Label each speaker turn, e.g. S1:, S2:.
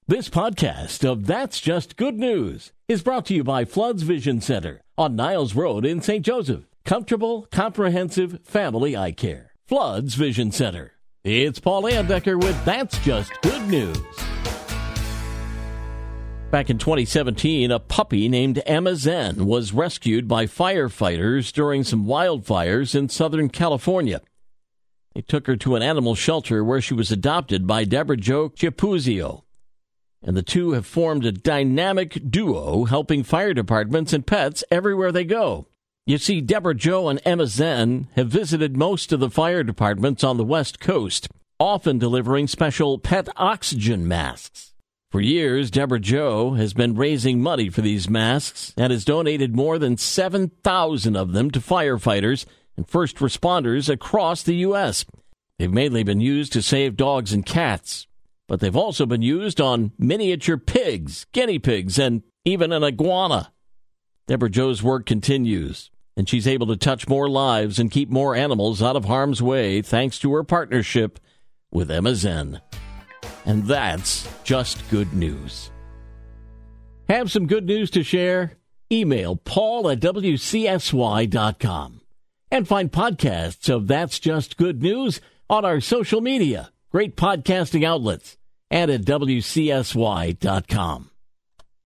S1: This podcast of That's Just Good News is brought to you by Floods Vision Center on Niles Road in St. Joseph. Comfortable, comprehensive family eye care. Floods Vision Center. It's Paul Landecker with That's Just Good News. Back in 2017, a puppy named Emma Zen was rescued by firefighters during some wildfires in Southern California. They took her to an animal shelter where she was adopted by Deborah Jo Chiapuzio. And the two have formed a dynamic duo helping fire departments and pets everywhere they go. You see, Deborah Jo and Emma Zen have visited most of the fire departments on the West Coast, often delivering special pet oxygen masks. For years, Deborah Jo has been raising money for these masks and has donated more than 7,000 of them to firefighters and first responders across the U.S. They've mainly been used to save dogs and cats, but they've also been used on miniature pigs, guinea pigs, and even an iguana. Deborah Jo's work continues, and she's able to touch more lives and keep more animals out of harm's way thanks to her partnership with Emma Zen. And that's just good news. Have some good news to share? Email paul@wcsy.com. And find podcasts of That's Just Good News on our social media, great podcasting outlets, and at WCSY.com.